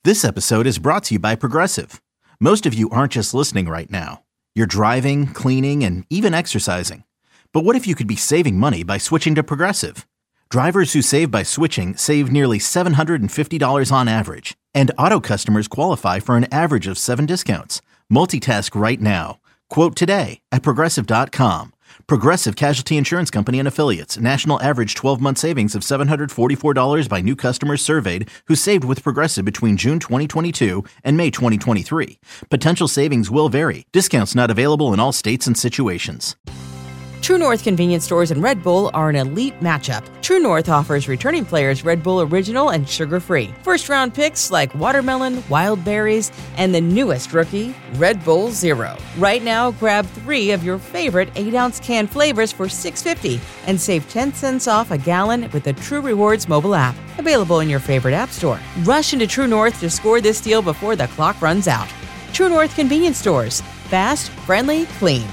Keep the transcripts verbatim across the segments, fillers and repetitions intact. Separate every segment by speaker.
Speaker 1: This episode is brought to you by Progressive. Most of you aren't just listening right now. You're driving, cleaning, and even exercising. But what if you could be saving money by switching to Progressive? Drivers who save by switching save nearly seven hundred fifty dollars on average. And auto customers qualify for an average of seven discounts. Multitask right now. Quote today at Progressive dot com. Progressive Casualty Insurance Company and Affiliates. National average twelve-month savings of seven hundred forty-four dollars by new customers surveyed who saved with Progressive between June twenty twenty-two and May twenty twenty-three. Potential savings will vary. Discounts not available in all states and situations.
Speaker 2: True North convenience stores and Red Bull are an elite matchup. True North offers returning players Red Bull Original and sugar-free. First-round picks like watermelon, wild berries, and the newest rookie, Red Bull Zero. Right now, grab three of your favorite eight-ounce can flavors for six dollars and fifty cents and save ten cents off a gallon with the True Rewards mobile app. Available in your favorite app store. Rush into True North to score this deal before the clock runs out. True North convenience stores. Fast, friendly, clean.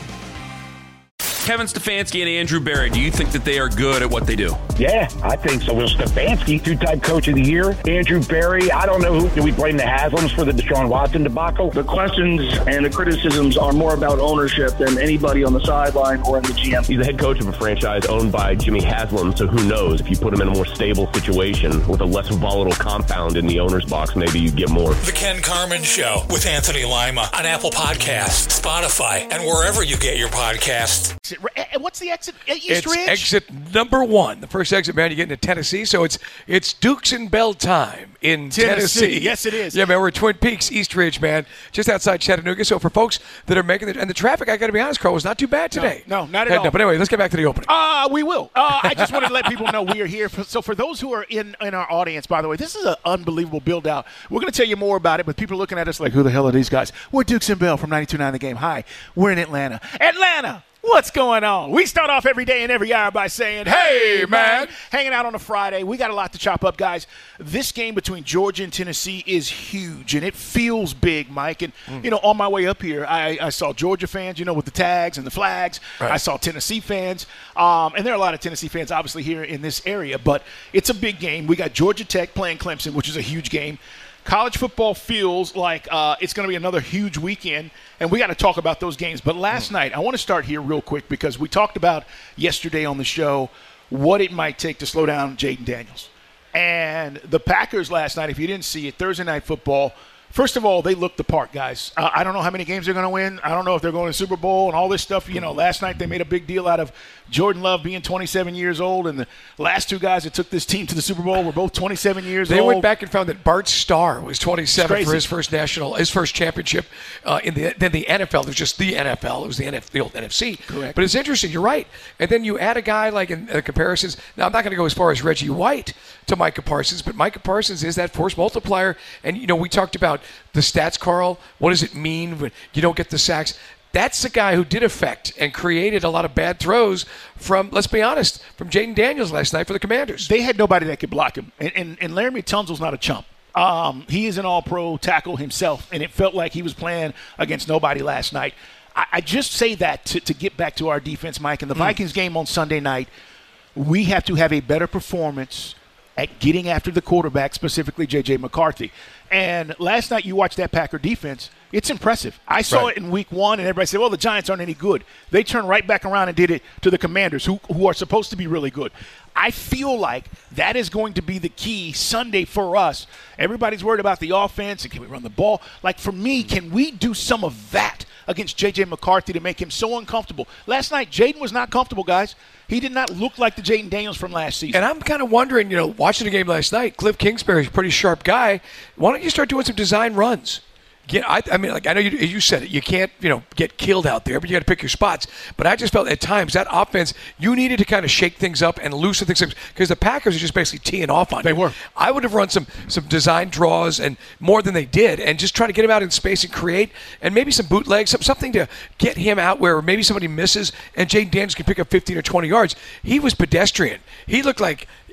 Speaker 3: Kevin Stefanski and Andrew Berry, do you think that they are good at what they do?
Speaker 4: Yeah, I think so. Well, Stefanski, two-time coach of the year. Andrew Berry, I don't know who. Do we blame the Haslams for the Deshaun Watson debacle?
Speaker 5: The questions and the criticisms are more about ownership than anybody on the sideline or in the G M.
Speaker 6: He's the head coach of a franchise owned by Jimmy Haslam, so who knows? If you put him in a more stable situation with a less volatile compound in the owner's box, maybe you get more.
Speaker 7: The Ken Carman Show with Anthony Lima on Apple Podcasts, Spotify, and wherever you get your podcasts.
Speaker 8: What's the exit at East
Speaker 9: it's
Speaker 8: Ridge?
Speaker 9: Exit number one. The first exit, man, you get into Tennessee. So it's it's Dukes and Bell time in Tennessee.
Speaker 8: Tennessee. Yes, it is.
Speaker 9: Yeah, man, we're at Twin Peaks, East Ridge, man, just outside Chattanooga. So for folks that are making the – and the traffic, I got to be honest, Carl, was not too bad today.
Speaker 8: No, no not at
Speaker 9: Head
Speaker 8: all.
Speaker 9: up. But anyway, let's get back to the opening.
Speaker 8: Uh, we will. Uh, I just wanted to let people know we are here. For, so for those who are in, in our audience, by the way, this is an unbelievable build-out. We're going to tell you more about it, but people are looking at us like, who the hell are these guys? We're Dukes and Bell from ninety-two point nine The Game. Hi, we're in Atlanta. Atlanta! What's going on? We start off every day and every hour by saying, hey, man. Hanging out on a Friday. We got a lot to chop up, guys. This game between Georgia and Tennessee is huge, and it feels big, Mike. And, mm. you know, on my way up here, I, I saw Georgia fans, you know, with the tags and the flags. Right. I saw Tennessee fans. Um, and there are a lot of Tennessee fans, obviously, here in this area. But it's a big game. We got Georgia Tech playing Clemson, which is a huge game. College football feels like uh, it's going to be another huge weekend, and we got to talk about those games. But last mm. night, I want to start here real quick because we talked about yesterday on the show what it might take to slow down Jayden Daniels. And the Packers last night, if you didn't see it, Thursday Night Football, first of all, they looked the part, guys. Uh, I don't know how many games they're going to win. I don't know if they're going to the Super Bowl and all this stuff. You know, last night they made a big deal out of Jordan Love being twenty-seven years old, and the last two guys that took this team to the Super Bowl were both twenty-seven years
Speaker 9: they
Speaker 8: old.
Speaker 9: They went back and found that Bart Starr was twenty-seven for his first national, his first championship uh, in the then the N F L. There's just the N F L. It was the, N F, the old N F C.
Speaker 8: Correct.
Speaker 9: But it's interesting. You're right. And then you add a guy like in uh, comparisons. Now I'm not going to go as far as Reggie White to Micah Parsons, but Micah Parsons is that force multiplier. And you know we talked about the stats, Carl. What does it mean when you don't get the sacks? That's the guy who did affect and created a lot of bad throws from, let's be honest, from Jayden Daniels last night for the Commanders.
Speaker 8: They had nobody that could block him. And, and, and Laramie Tunsil's not a chump. Um, he is an all-pro tackle himself, and it felt like he was playing against nobody last night. I, I just say that to, to get back to our defense, Mike. In the mm. Vikings game on Sunday night, we have to have a better performance at getting after the quarterback, specifically J J McCarthy. And last night you watched that Packer defense. It's impressive. I saw right. it in week one, and everybody said, well, the Giants aren't any good. They turned right back around and did it to the Commanders, who, who are supposed to be really good. I feel like that is going to be the key Sunday for us. Everybody's worried about the offense and can we run the ball. Like, for me, can we do some of that against J J McCarthy to make him so uncomfortable? Last night, Jayden was not comfortable, guys. He did not look like the Jayden Daniels from last season.
Speaker 9: And I'm kind of wondering, you know, watching the game last night, Cliff Kingsbury's a pretty sharp guy. Why don't you start doing some design runs? Get, I, I mean, like I know you, you said it. You can't, you know, get killed out there, but you got to pick your spots. But I just felt at times that offense, you needed to kind of shake things up and loosen things up because the Packers are just basically teeing off on
Speaker 8: they
Speaker 9: you.
Speaker 8: They were.
Speaker 9: I would have run some some design draws and more than they did, and just try to get him out in space and create, and maybe some bootlegs, some, something to get him out where maybe somebody misses and Jayden Daniels can pick up fifteen or twenty yards. He was pedestrian. He looked like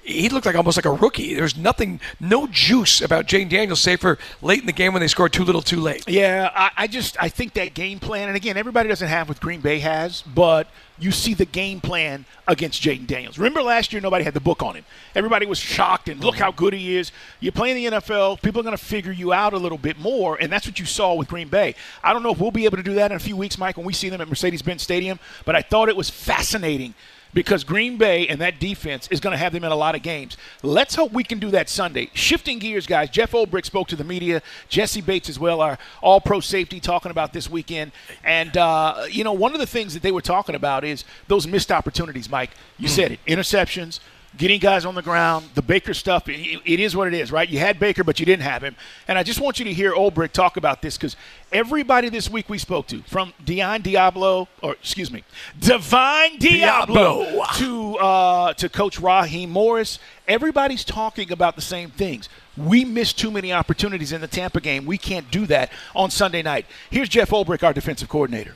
Speaker 9: he looked like almost like a rookie. There's nothing, no juice about Jayden Daniels, save for late in the game when they scored too little too late.
Speaker 8: Yeah, I, I just I think that game plan, and again, everybody doesn't have what Green Bay has, but you see the game plan against Jayden Daniels. Remember last year, nobody had the book on him. Everybody was shocked, and look how good he is. You play in the N F L, people are going to figure you out a little bit more, and that's what you saw with Green Bay. I don't know if we'll be able to do that in a few weeks, Mike, when we see them at Mercedes-Benz Stadium, but I thought it was fascinating because Green Bay and that defense is going to have them in a lot of games. Let's hope we can do that Sunday. Shifting gears, guys, Jeff Ulbrich spoke to the media. Jesse Bates as well, our all-pro safety, talking about this weekend. And, uh, you know, one of the things that they were talking about is those missed opportunities, Mike. You mm. said it, interceptions, getting guys on the ground, the Baker stuff, it, it is what it is, right? You had Baker, but you didn't have him. And I just want you to hear Ulbrich talk about this because everybody this week we spoke to, from Dion Diablo, or excuse me, Divine Diablo, Diablo. to uh, to Coach Raheem Morris, everybody's talking about the same things. We missed too many opportunities in the Tampa game. We can't do that on Sunday night. Here's Jeff Ulbrich, our defensive coordinator.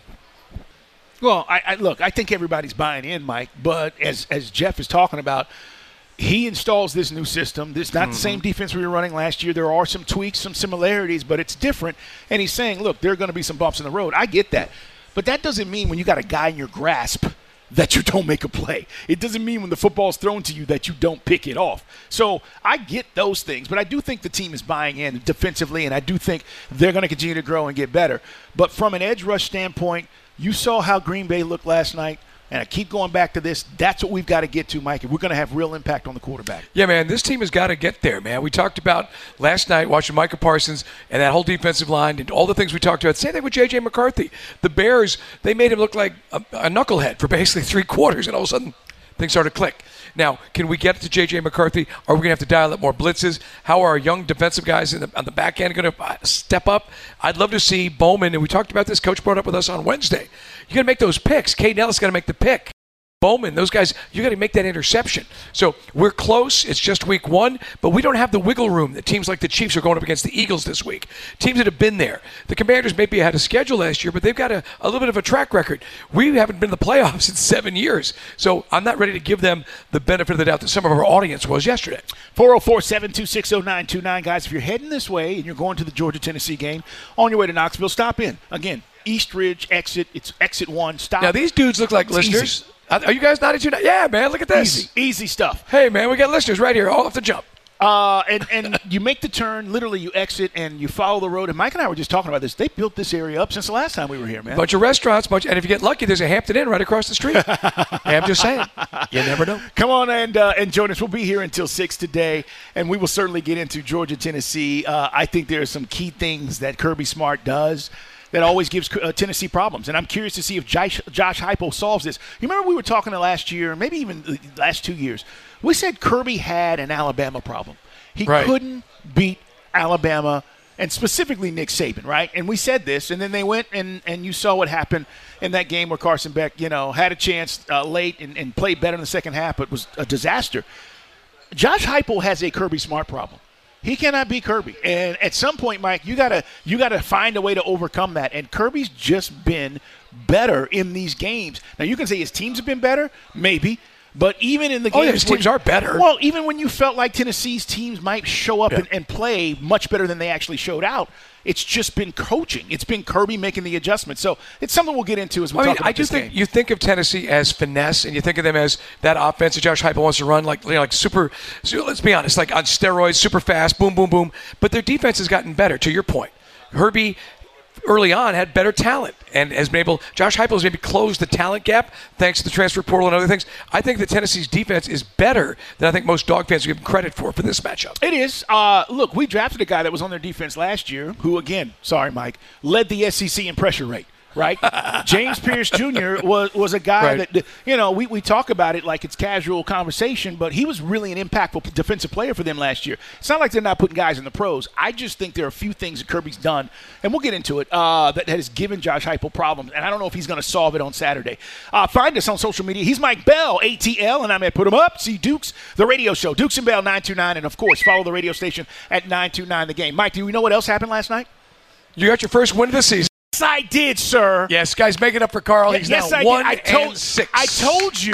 Speaker 8: Well, I, I look, I think everybody's buying in, Mike, but as as Jeff is talking about, he installs this new system. This is not mm-hmm. the same defense we were running last year. There are some tweaks, some similarities, but it's different. And he's saying, look, there are going to be some bumps in the road. I get that. But that doesn't mean when you got a guy in your grasp that you don't make a play. It doesn't mean when the football's thrown to you that you don't pick it off. So I get those things, but I do think the team is buying in defensively, and I do think they're going to continue to grow and get better. But from an edge rush standpoint, you saw how Green Bay looked last night, and I keep going back to this. That's what we've got to get to, Mike, if we're going to have real impact on the quarterback.
Speaker 9: Yeah, man, this team has got to get there, man. We talked about last night watching Micah Parsons and that whole defensive line and all the things we talked about. Same thing with J J McCarthy. The Bears, they made him look like a, a knucklehead for basically three quarters, and all of a sudden things started to click. Now, can we get to J J McCarthy? Are we going to have to dial up more blitzes? How are our young defensive guys in the, on the back end going to step up? I'd love to see Bowman, and we talked about this. Coach brought up with us on Wednesday. You got to make those picks. Caden Ellis got to make the pick. Bowman, those guys, you got to make that interception. So we're close. It's just week one, but we don't have the wiggle room that teams like the Chiefs are going up against the Eagles this week. Teams that have been there. The Commanders maybe had a schedule last year, but they've got a, a little bit of a track record. We haven't been in the playoffs in seven years. So I'm not ready to give them the benefit of the doubt that some of our audience was yesterday.
Speaker 8: four oh four, seven two six, oh nine two nine. Guys, if you're heading this way and you're going to the Georgia-Tennessee game, on your way to Knoxville, stop in. Again, East Ridge exit. It's exit one. Stop.
Speaker 9: Now, these dudes look like it's listeners. Easy. Are you guys ninety-two? Yeah, man, look at this.
Speaker 8: Easy, easy stuff.
Speaker 9: Hey, man, we got listeners right here all off the jump.
Speaker 8: Uh, and, and you make the turn, literally you exit and you follow the road. And Mike and I were just talking about this. They built this area up since the last time we were here, man.
Speaker 9: Bunch of restaurants, bunch, and if you get lucky, there's a Hampton Inn right across the street. Hey, I'm just saying. You never know.
Speaker 8: Come on and, uh, and join us. We'll be here until six today, and we will certainly get into Georgia, Tennessee. Uh, I think there are some key things that Kirby Smart does that always gives uh, Tennessee problems. And I'm curious to see if Josh, Josh Heupel solves this. You remember we were talking the last year, maybe even the last two years, we said Kirby had an Alabama problem. He right. couldn't beat Alabama, and specifically Nick Saban, right? And we said this, and then they went, and, and you saw what happened in that game where Carson Beck, you know, had a chance uh, late and, and played better in the second half, but was a disaster. Josh Heupel has a Kirby Smart problem. He cannot beat Kirby. And at some point, Mike, you gotta you gotta find a way to overcome that. And Kirby's just been better in these games. Now you can say his teams have been better, maybe. But even in the games,
Speaker 9: oh, yeah, his teams
Speaker 8: when,
Speaker 9: are better.
Speaker 8: Well, even when you felt like Tennessee's teams might show up yeah. and, and play much better than they actually showed out, it's just been coaching. It's been Kirby making the adjustments. So it's something we'll get into as we
Speaker 9: I
Speaker 8: talk
Speaker 9: mean,
Speaker 8: about
Speaker 9: I just
Speaker 8: this
Speaker 9: think
Speaker 8: game.
Speaker 9: You think of Tennessee as finesse, and you think of them as that offense that Josh Heupel wants to run, like you know, like super. So let's be honest, like on steroids, super fast, boom, boom, boom. But their defense has gotten better. To your point, Herbie early on had better talent and has been able. Josh Heupel has maybe closed the talent gap thanks to the transfer portal and other things. I think that Tennessee's defense is better than I think most dog fans give them credit for for this matchup.
Speaker 8: It is. Uh, look, we drafted a guy that was on their defense last year who, again, sorry, Mike, led the S E C in pressure rate. Right? James Pierce Junior was was a guy right. that, you know, we, we talk about it like it's casual conversation, but he was really an impactful defensive player for them last year. It's not like they're not putting guys in the pros. I just think there are a few things that Kirby's done, and we'll get into it, uh, that has given Josh Heupel problems, and I don't know if he's going to solve it on Saturday. Uh, find us on social media. He's Mike Bell, A T L, and I'm at Put 'em Up. See Dukes, the radio show, Dukes and Bell nine two nine, and, of course, follow the radio station at nine two nine The Game. Mike, do you know what else happened last night?
Speaker 9: You got your first win of the season.
Speaker 8: Yes, I did, sir.
Speaker 9: Yes, guys, make it up for Carl. He's
Speaker 8: yes,
Speaker 9: now
Speaker 8: I
Speaker 9: one
Speaker 8: did. I told,
Speaker 9: and six.
Speaker 8: I told you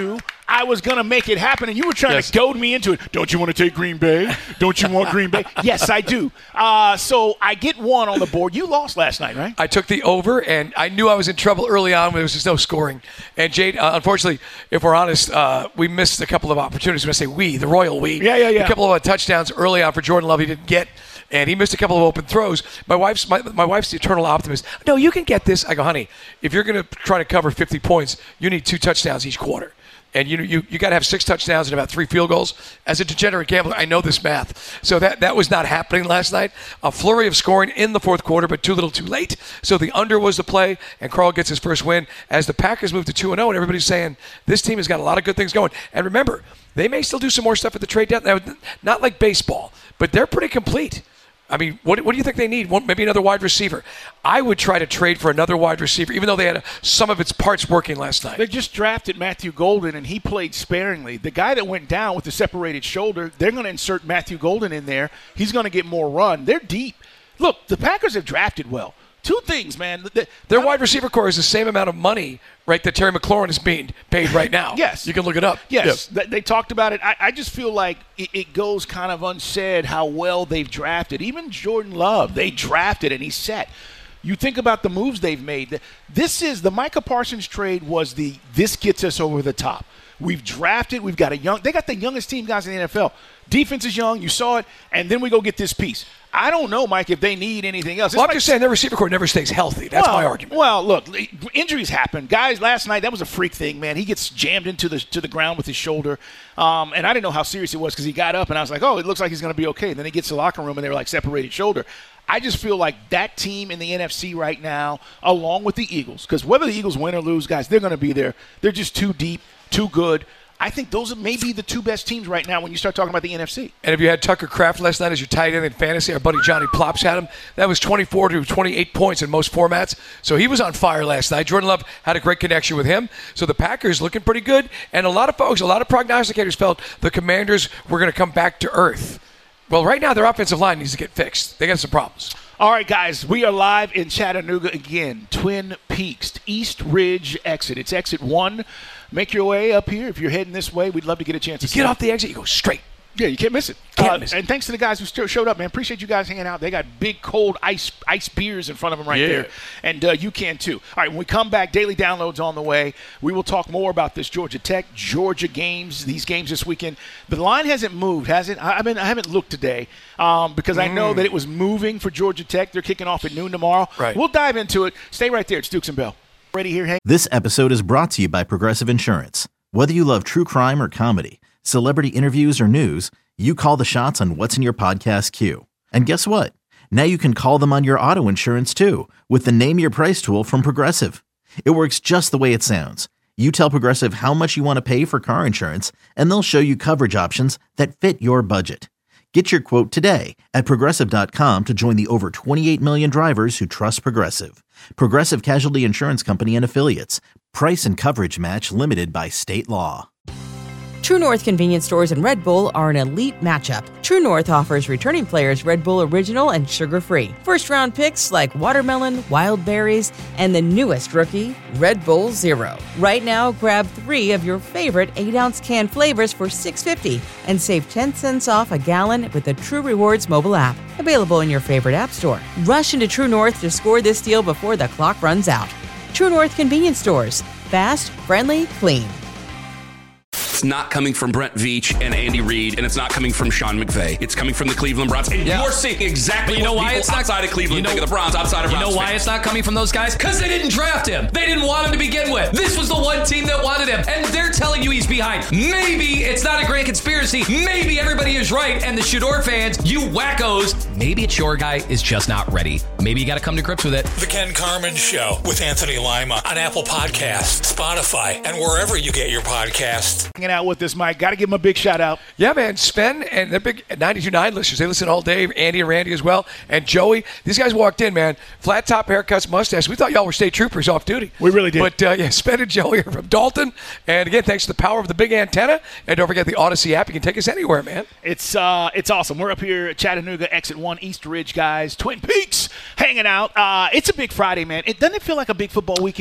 Speaker 8: I was going to make it happen, and you were trying
Speaker 9: Yes.
Speaker 8: to goad me into it. Don't you want to take Green Bay? Don't you want Green Bay? Yes, I do. Uh, so I get one on the board. You lost last night, right?
Speaker 9: I took the over, and I knew I was in trouble early on when there was just no scoring. And Jade, uh, unfortunately, if we're honest, uh, we missed a couple of opportunities. When I say we, the royal we.
Speaker 8: Yeah, yeah, yeah.
Speaker 9: A couple of uh, touchdowns early on for Jordan Love he didn't get, and he missed a couple of open throws. My wife's my, my wife's the eternal optimist. No, you can get this. I go, honey, if you're going to try to cover fifty points, you need two touchdowns each quarter. And you you you got to have six touchdowns and about three field goals. As a degenerate gambler, I know this math. So that, that was not happening last night. A flurry of scoring in the fourth quarter, but too little too late. So the under was the play, and Carl gets his first win as the Packers move to two and oh, and everybody's saying this team has got a lot of good things going. And remember, they may still do some more stuff at the trade deadline. Not like baseball, but they're pretty complete. I mean, what, what do you think they need? One, maybe another wide receiver. I would try to trade for another wide receiver, even though they had a, some of its parts working last night.
Speaker 8: They just drafted Matthew Golden, and he played sparingly. The guy that went down with the separated shoulder, they're going to insert Matthew Golden in there. He's going to get more run. They're deep. Look, the Packers have drafted well. Two things, man. The,
Speaker 9: Their wide receiver core is the same amount of money, right, that Terry McLaurin is being paid right now.
Speaker 8: Yes.
Speaker 9: You can look it up.
Speaker 8: Yes.
Speaker 9: Yeah.
Speaker 8: They, they talked about it. I, I just feel like it, it goes kind of unsaid how well they've drafted. Even Jordan Love, they drafted and he's set. You think about the moves they've made. This is the Micah Parsons trade was the this gets us over the top. We've drafted. We've got a young – they got the youngest team guys in the N F L. Defense is young. You saw it. And then we go get this piece. I don't know, Mike, if they need anything else. It's
Speaker 9: Well, I'm
Speaker 8: like,
Speaker 9: just saying their receiver core never stays healthy. That's
Speaker 8: well,
Speaker 9: my argument.
Speaker 8: Well, look, injuries happen. Guys, last night, that was a freak thing, man. He gets jammed into the to the ground with his shoulder. Um, and I didn't know how serious it was because he got up, and I was like, oh, it looks like he's going to be okay. And then he gets to the locker room, and they were like separated shoulder. I just feel like that team in the N F C right now, along with the Eagles, because whether the Eagles win or lose, guys, they're going to be there. They're just too deep, too good. I think those are maybe the two best teams right now when you start talking about the N F C.
Speaker 9: And if you had Tucker Kraft last night as your tight end in fantasy, our buddy Johnny Plops had him. That was twenty-four to twenty-eight points in most formats. So he was on fire last night. Jordan Love had a great connection with him. So the Packers looking pretty good. And a lot of folks, a lot of prognosticators felt the Commanders were going to come back to earth. Well, right now their offensive line needs to get fixed. They got some problems.
Speaker 8: All right, guys, we are live in Chattanooga again. Twin Peaks, East Ridge exit. It's exit one. Make your way up here. If you're heading this way, we'd love to get a chance to
Speaker 9: You get off the exit, you go straight.
Speaker 8: Yeah, you can't miss it.
Speaker 9: Can't
Speaker 8: Uh,
Speaker 9: miss it.
Speaker 8: and thanks to the guys who still showed up, man. Appreciate you guys hanging out. They got big, cold ice ice beers in front of them right
Speaker 9: Yeah.
Speaker 8: there. And uh, you can, too. All right, when we come back, daily downloads on the way. We will talk more about this Georgia Tech, Georgia games, these games this weekend. The line hasn't moved, has it? I, I, mean, I haven't looked today um, because I know that it was moving for Georgia Tech. They're kicking off at noon tomorrow.
Speaker 9: Right.
Speaker 8: We'll dive into it. Stay right there. It's Dukes and Bell. Ready here, Hank?
Speaker 1: This episode is brought to you by Progressive Insurance. Whether you love true crime or comedy, celebrity interviews or news, you call the shots on what's in your podcast queue. And guess what? Now you can call them on your auto insurance too with the Name Your Price tool from Progressive. It works just the way it sounds. You tell Progressive how much you want to pay for car insurance, and they'll show you coverage options that fit your budget. Get your quote today at Progressive dot com to join the over twenty-eight million drivers who trust Progressive. Progressive Casualty Insurance Company and Affiliates. Price and coverage match limited by state law.
Speaker 2: True North convenience stores and Red Bull are an elite matchup. True North offers returning players Red Bull Original and sugar-free. First-round picks like watermelon, wild berries, and the newest rookie, Red Bull Zero. Right now, grab three of your favorite eight-ounce can flavors for six dollars and fifty cents and save ten cents off a gallon with the True Rewards mobile app. Available in your favorite app store. Rush into True North to score this deal before the clock runs out. True North convenience stores. Fast, friendly, clean.
Speaker 3: It's not coming from Brent Veach and Andy Reid, and it's not coming from Sean McVay. It's coming from the Cleveland Browns. And
Speaker 10: Yeah.
Speaker 3: you're seeing exactly
Speaker 10: But you know
Speaker 3: what
Speaker 10: why
Speaker 3: people
Speaker 10: it's not-
Speaker 3: outside of Cleveland
Speaker 10: you know-
Speaker 3: think of the Browns, outside of
Speaker 10: You
Speaker 3: Browns
Speaker 10: know why
Speaker 3: fans.
Speaker 10: it's not coming from those guys? Because they didn't draft him. They didn't want him to begin with. This was the one team that wanted him, and they're telling you he's behind. Maybe it's not a grand conspiracy. Maybe everybody is right, and the Shador fans, you wackos, maybe it's your guy is just not ready. Maybe you got to come to grips with it.
Speaker 7: The Ken Carmen Show with Anthony Lima on Apple Podcasts, Spotify, and wherever you get your podcasts.
Speaker 8: Hanging out with us, Mike. Got to give him a big shout out.
Speaker 9: Yeah, man. Sven and the big ninety-two point nine listeners, they listen all day. Andy and Randy as well. And Joey. These guys walked in, man. Flat top haircuts, mustache. We thought y'all were state troopers off duty.
Speaker 8: We really did.
Speaker 9: But, uh, yeah, Sven and Joey are from Dalton. And, again, thanks to the power of the big antenna. And don't forget the Odyssey app. You can take us anywhere, man.
Speaker 8: It's uh, it's awesome. We're up here at Chattanooga, Exit one, East Ridge, guys. Twin Peaks, hanging out. Uh, it's a big Friday, man. It doesn't it feel like a big football weekend?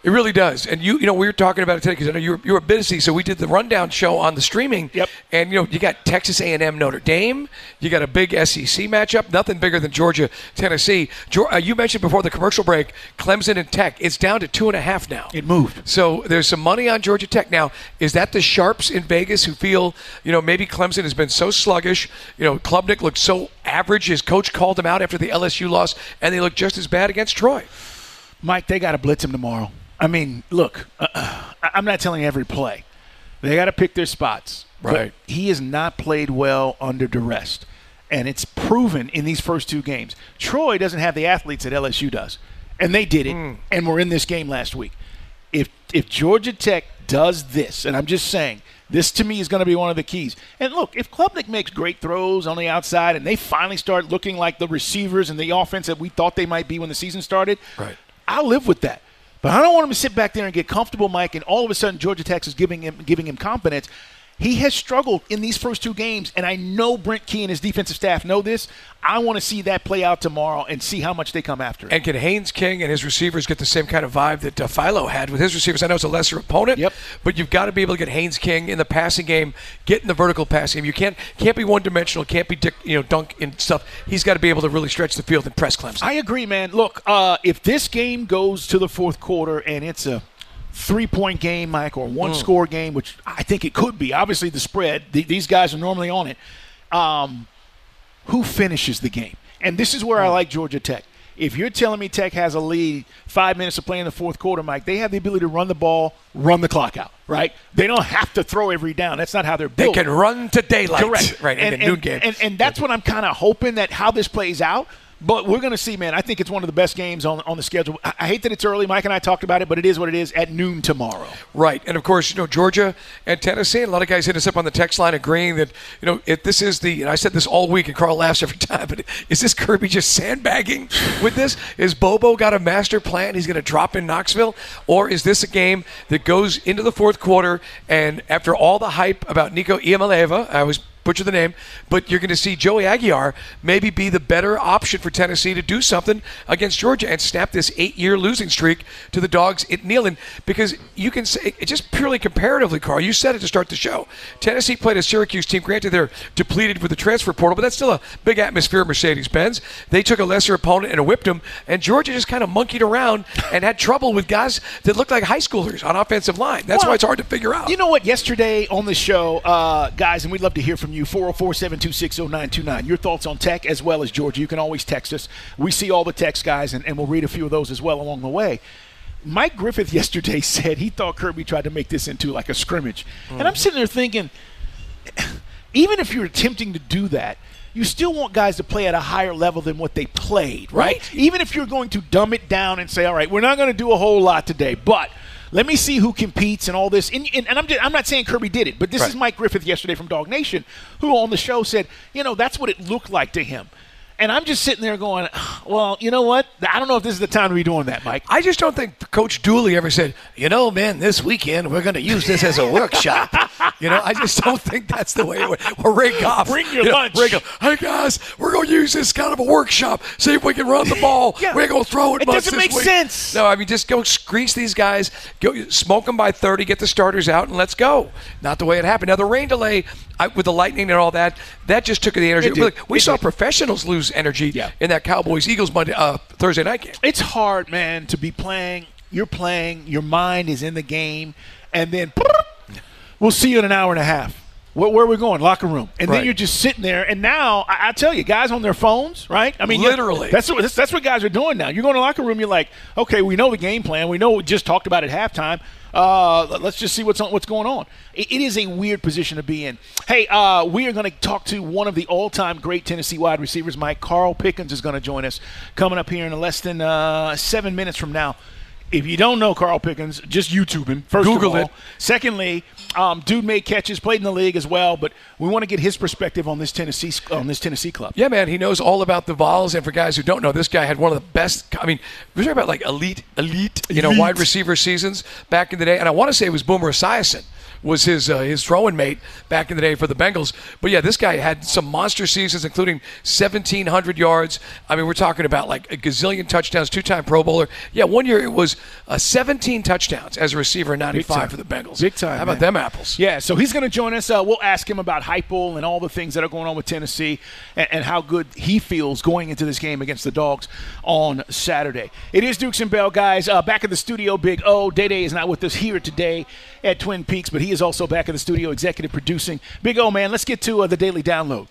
Speaker 9: It really does. And you, you know, we were talking about it today because I know you were, you were busy. So we did the rundown show on the streaming.
Speaker 8: Yep.
Speaker 9: And you know, you got Texas A and M, Notre Dame. You got a big S E C matchup. Nothing bigger than Georgia, Tennessee. Uh, you mentioned before the commercial break, Clemson and Tech. It's down to two and a half now.
Speaker 8: It moved.
Speaker 9: So there's some money on Georgia Tech now. Is that the sharps in Vegas who feel, you know, maybe Clemson has been so sluggish? You know, Klubnik looked so average. His coach called him out after the L S U loss, and they looked just as bad against Troy.
Speaker 8: Mike, they got to blitz him tomorrow. I mean, look, uh, I'm not telling you every play. They got to pick their spots.
Speaker 9: Right.
Speaker 8: But he has not played well under duress, and it's proven in these first two games. Troy doesn't have the athletes that L S U does, and they did it, mm. and were in this game last week. If if Georgia Tech does this, and I'm just saying, this to me is going to be one of the keys. And look, if Klubnik makes great throws on the outside and they finally start looking like the receivers and the offense that we thought they might be when the season started,
Speaker 9: right.
Speaker 8: I'll live with that. But I don't want him to sit back there and get comfortable, Mike, and all of a sudden Georgia Tech is giving him giving him confidence. He has struggled in these first two games, and I know Brent Key and his defensive staff know this. I want to see that play out tomorrow and see how much they come after it.
Speaker 9: And can Haynes King and his receivers get the same kind of vibe that uh, Philo had with his receivers? I know it's a lesser opponent,
Speaker 8: yep.
Speaker 9: but you've got to be able to get Haynes King in the passing game, get in the vertical passing game. You can't can't be one-dimensional, can't be dick, you know dunk and stuff. He's got to be able to really stretch the field and press Clemson.
Speaker 8: I agree, man. Look, uh, if this game goes to the fourth quarter and it's a three-point game, Mike, or one-score mm. game, which I think it could be. Obviously, the spread, the, these guys are normally on it. Um, who finishes the game? And this is where mm. I like Georgia Tech. If you're telling me Tech has a lead, five minutes of play in the fourth quarter, Mike, they have the ability to run the ball, run the clock out, right? They don't have to throw every down. That's not how they're built.
Speaker 9: They can run to daylight.
Speaker 8: Correct.
Speaker 9: Right, in
Speaker 8: and,
Speaker 9: the noon
Speaker 8: and,
Speaker 9: game.
Speaker 8: And, and that's what I'm kind of hoping that how this plays out. But we're going to see, man. I think it's one of the best games on on the schedule. I, I hate that it's early. Mike and I talked about it, but it is what it is at noon tomorrow.
Speaker 9: Right. And, of course, you know, Georgia and Tennessee, and a lot of guys hit us up on the text line agreeing that, you know, if this is the – and I said this all week, and Carl laughs every time, but is this Kirby just sandbagging with this? Is Bobo got a master plan he's going to drop in Knoxville? Or is this a game that goes into the fourth quarter, and after all the hype about Nico Iamaleava, I was – butcher the name, but you're going to see Joey Aguiar maybe be the better option for Tennessee to do something against Georgia and snap this eight-year losing streak to the Dogs at Neyland. Because you can say, just purely comparatively, Carl, you said it to start the show. Tennessee played a Syracuse team. Granted, they're depleted with the transfer portal, but that's still a big atmosphere at Mercedes-Benz. They took a lesser opponent and whipped them, and Georgia just kind of monkeyed around and had trouble with guys that looked like high schoolers on offensive line. That's well, why it's hard to figure out.
Speaker 8: You know what? Yesterday on the show, uh, guys, and we'd love to hear from you. You four oh four, seven two six, oh nine two nine. Your thoughts on Tech as well as Georgia. You can always text us. We see all the text, guys, and, and we'll read a few of those as well along the way. Mike Griffith yesterday said he thought Kirby tried to make this into like a scrimmage. Mm-hmm. And I'm sitting there thinking, even if you're attempting to do that, you still want guys to play at a higher level than what they played, right? right? Even if you're going to dumb it down and say, all right, we're not going to do a whole lot today, but – let me see who competes and all this. And, and, and I'm, just, I'm not saying Kirby did it, but this right. is Mike Griffith yesterday from Dog Nation, who on the show said, you know, that's what it looked like to him. And I'm just sitting there going, well, you know what? I don't know if this is the time to be doing that, Mike.
Speaker 9: I just don't think Coach Dooley ever said, you know, man, this weekend we're going to use this as a workshop. You know, I just don't think that's the way it would. Or Ray Goff.
Speaker 8: Bring your
Speaker 9: you
Speaker 8: lunch.
Speaker 9: Know, Ray Goff, hey, guys, we're going to use this kind of a workshop. See if we can run the ball.
Speaker 8: yeah.
Speaker 9: We're going to throw it
Speaker 8: It
Speaker 9: much
Speaker 8: doesn't
Speaker 9: this
Speaker 8: make
Speaker 9: week.
Speaker 8: sense.
Speaker 9: No, I mean, just go grease these guys, go smoke them by thirty, get the starters out, and let's go. Not the way it happened. Now, the rain delay I, with the lightning and all that, that just took the energy. Really, we it saw did. professionals lose energy
Speaker 8: yeah.
Speaker 9: in that Cowboys-Eagles Monday, uh, Thursday night game.
Speaker 8: It's hard, man, to be playing. You're playing. Your mind is in the game. And then we'll see you in an hour and a half. Where, where are we going? Locker room. And
Speaker 9: right.
Speaker 8: then you're just sitting there. And now, I, I tell you, guys on their phones, right? I mean,
Speaker 9: literally.
Speaker 8: That's what, that's, that's what guys are doing now. You go in the locker room, you're like, okay, we know the game plan. We know what we just talked about at halftime. Uh, let's just see what's on, what's going on. It, it is a weird position to be in. Hey, uh, we are going to talk to one of the all-time great Tennessee wide receivers, Mike. Carl Pickens is going to join us coming up here in less than uh, seven minutes from now. If you don't know Carl Pickens, just YouTube him, first
Speaker 9: Google
Speaker 8: of all.
Speaker 9: it.
Speaker 8: Secondly, um, dude made catches, played in the league as well, but we want to get his perspective on this Tennessee on this Tennessee club.
Speaker 9: Yeah, man, he knows all about the Vols, and for guys who don't know, this guy had one of the best, I mean, we're talking about like elite, elite, you know,
Speaker 8: elite.
Speaker 9: wide receiver seasons back in the day, and I want to say it was Boomer Esiason was his uh, his throwing mate back in the day for the Bengals. But yeah, this guy had some monster seasons, including seventeen hundred yards. I mean, we're talking about like a gazillion touchdowns, two-time Pro Bowler. Yeah, one year it was uh, seventeen touchdowns as a receiver in ninety-five for the Bengals.
Speaker 8: Big time.
Speaker 9: How about
Speaker 8: man.
Speaker 9: them apples?
Speaker 8: Yeah, so he's going to join us. Uh, we'll ask him about Heupel and all the things that are going on with Tennessee and, and how good he feels going into this game against the Dogs on Saturday. It is Dukes and Bell, guys. Uh, back in the studio, Big O. Day-Day is not with us here today at Twin Peaks, but he is also back in the studio executive producing. Big O, man, let's get to uh, the Daily Download.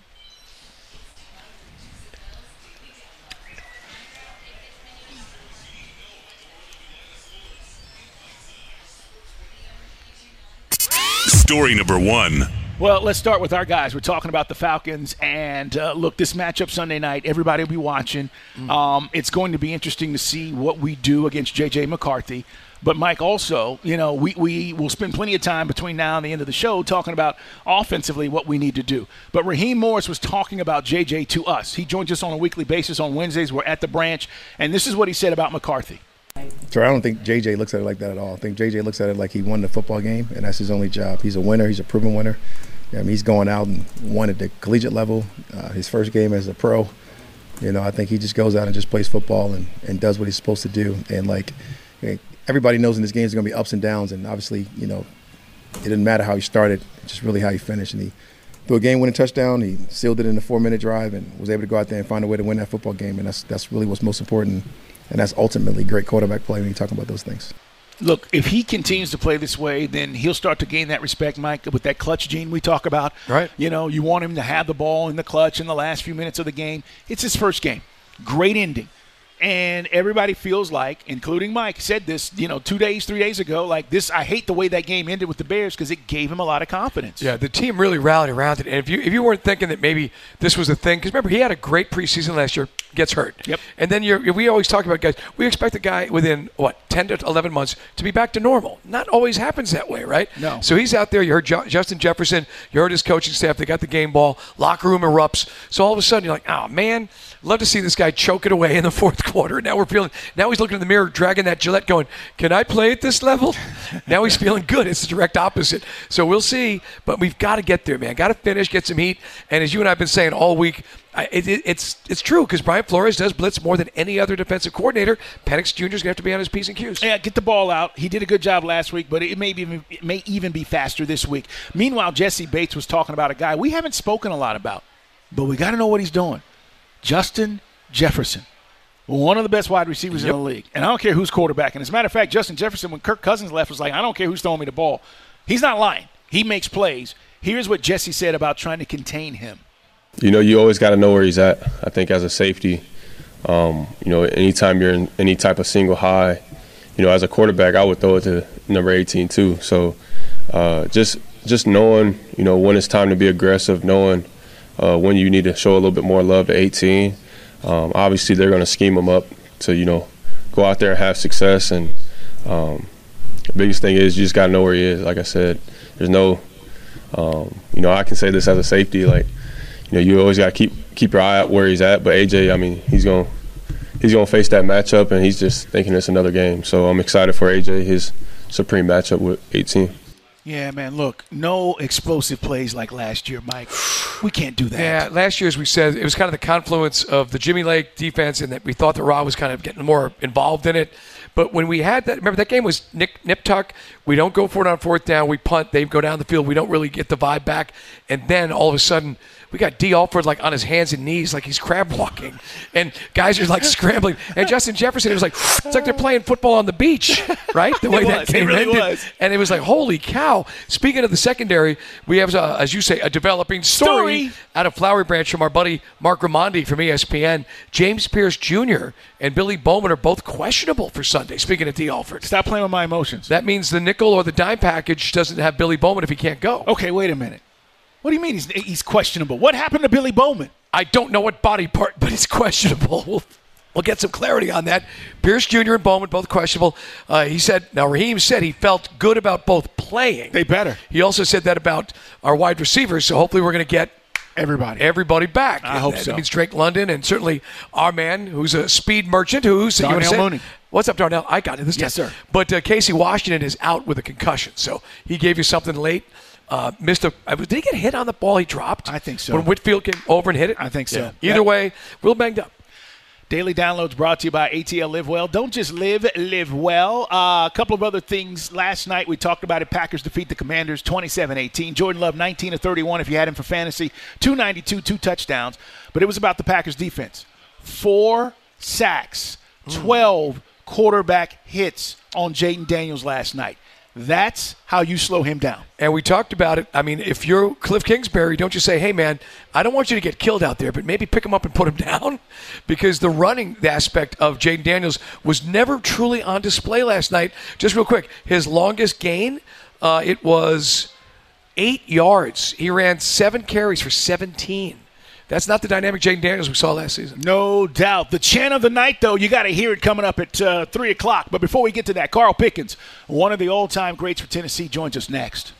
Speaker 11: Story number one.
Speaker 8: Well, let's start with our guys. We're talking about the Falcons, and uh, look, this matchup Sunday night, everybody will be watching. Mm. Um, it's going to be interesting to see what we do against J J McCarthy. But, Mike, also, you know, we, we will spend plenty of time between now and the end of the show talking about offensively what we need to do. But Raheem Morris was talking about J J to us. He joins us on a weekly basis on Wednesdays. We're at the branch, and this is what he said about McCarthy.
Speaker 12: So I don't think J J looks at it like that at all. I think J J looks at it like he won the football game, and that's his only job. He's a winner. He's a proven winner. I mean, he's going out and won at the collegiate level. Uh, his first game as a pro. You know, I think he just goes out and just plays football and, and does what he's supposed to do. And, like, everybody knows in this game there's going to be ups and downs. And, obviously, you know, it didn't matter how he started, just really how he finished. And he threw a game-winning touchdown. He sealed it in a four-minute drive and was able to go out there and find a way to win that football game. And that's that's really what's most important. And that's ultimately great quarterback play when you talk about those things.
Speaker 8: Look, if he continues to play this way, then he'll start to gain that respect, Mike, with that clutch gene we talk about.
Speaker 9: Right.
Speaker 8: You know, you want him to have the ball in the clutch in the last few minutes of the game. It's his first game. Great ending. And everybody feels like, including Mike, said this, you know, two days, three days ago, like this, I hate the way that game ended with the Bears because it gave him a lot of confidence.
Speaker 9: Yeah, the team really rallied around it. And if you if you weren't thinking that maybe this was a thing, because remember, he had a great preseason last year, gets hurt.
Speaker 8: Yep.
Speaker 9: And then you're, we always talk about guys, we expect a guy within, what, ten to eleven months to be back to normal. Not always happens that way, right?
Speaker 8: No.
Speaker 9: So he's out there. You heard jo- Justin Jefferson. You heard his coaching staff. They got the game ball. Locker room erupts. So all of a sudden you're like, oh, man, love to see this guy choke it away in the fourth quarter. Now we're feeling, now he's looking in the mirror, dragging that Gillette going, can I play at this level? Now he's feeling good. It's the direct opposite. So we'll see. But we've got to get there, man. Got to finish, get some heat. And as you and I have been saying all week, I, it, it, it's it's true because Brian Flores does blitz more than any other defensive coordinator. Penix Junior is going to have to be on his P's and Q's.
Speaker 8: Yeah, get the ball out. He did a good job last week, but it may, be, it may even be faster this week. Meanwhile, Jesse Bates was talking about a guy we haven't spoken a lot about, but we got to know what he's doing. Justin Jefferson, one of the best wide receivers
Speaker 9: yep.
Speaker 8: in the league. And I don't care who's quarterbacking. As a matter of fact, Justin Jefferson, when Kirk Cousins left, was like, I don't care who's throwing me the ball. He's not lying. He makes plays. Here's what Jesse said about trying to contain him.
Speaker 6: You know, you always got to know where he's at. I think as a safety, um, you know, anytime you're in any type of single high, you know, as a quarterback, I would throw it to number eighteen too. So uh, just just knowing, you know, when it's time to be aggressive, knowing uh, when you need to show a little bit more love to eighteen. Um, obviously, they're going to scheme him up to, you know, go out there and have success. And um, the biggest thing is you just got to know where he is. Like I said, there's no, um, you know, I can say this as a safety, like, you know, you always got to keep keep your eye out where he's at. But A J, I mean, he's going he's going to face that matchup, and he's just thinking it's another game. So I'm excited for A J, his supreme matchup with eighteen.
Speaker 8: Yeah, man, look, no explosive plays like last year, Mike. We can't do that.
Speaker 9: Yeah, last year, as we said, it was kind of the confluence of the Jimmy Lake defense and that we thought that Rob was kind of getting more involved in it. But when we had that, remember that game was Nick nip tuck. We don't go for it on fourth down. We punt. They go down the field. We don't really get the vibe back. And then all of a sudden, we got D. Alford like on his hands and knees like he's crab walking. And guys are like scrambling. And Justin Jefferson, it was like, it's like they're playing football on the beach, right? The way that game
Speaker 8: really
Speaker 9: ended.
Speaker 8: Was.
Speaker 9: And it was like, holy cow. Speaking of the secondary, we have, uh, as you say, a developing story, story out of Flowery Branch from our buddy Mark Raimondi from E S P N. James Pierce Junior and Billy Bowman are both questionable for Sunday. Speaking of D. Alford.
Speaker 8: Stop playing with my emotions.
Speaker 9: That means the nickel or the dime package doesn't have Billy Bowman if he can't go.
Speaker 8: Okay, wait a minute. What do you mean he's, he's questionable? What happened to Billy Bowman?
Speaker 9: I don't know what body part, but it's questionable. We'll, we'll get some clarity on that. Pierce Junior and Bowman, both questionable. Uh, he said, now Raheem said he felt good about both playing.
Speaker 8: They better.
Speaker 9: He also said that about our wide receivers, so hopefully we're going to get
Speaker 8: Everybody.
Speaker 9: Everybody back.
Speaker 8: I
Speaker 9: and
Speaker 8: hope
Speaker 9: that
Speaker 8: so.
Speaker 9: means Drake London and certainly our man who's a speed merchant who's, you want to say,
Speaker 8: Mooney.
Speaker 9: What's up, Darnell? I got it this time.
Speaker 8: Yes, sir.
Speaker 9: But uh, Casey Washington is out with a concussion, so he gave you something late. Uh, missed a. Uh, did he get hit on the ball he dropped?
Speaker 8: I think so.
Speaker 9: When Whitfield came over and hit it?
Speaker 8: I think so.
Speaker 9: Yeah. Either
Speaker 8: Yep.
Speaker 9: way, real banged up.
Speaker 8: Daily downloads brought to you by A T L Live Well. Don't just live, live well. Uh, a couple of other things. Last night we talked about it. Packers defeat the Commanders twenty-seven eighteen. Jordan Love nineteen of thirty-one if you had him for fantasy. two ninety-two, two touchdowns. But it was about the Packers defense. Four sacks, twelve quarterback hits on Jaden Daniels last night. That's how you slow him down.
Speaker 9: And we talked about it. I mean, if you're Cliff Kingsbury, don't you say, hey, man, I don't want you to get killed out there, but maybe pick him up and put him down? Because the running aspect of Jaden Daniels was never truly on display last night. Just real quick, his longest gain, uh, it was eight yards. He ran seven carries for seventeen. That's not the dynamic Jaden Daniels we saw last season.
Speaker 8: No doubt. The chant of the night, though, you got to hear it coming up at uh, three o'clock. But before we get to that, Carl Pickens, one of the all-time greats for Tennessee, joins us next.